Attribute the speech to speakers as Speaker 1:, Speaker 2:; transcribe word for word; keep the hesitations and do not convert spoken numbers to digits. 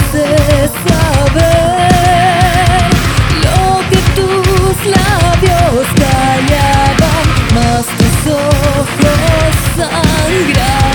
Speaker 1: haces saber lo que tus labios callaban, mas tus ojos sangraban.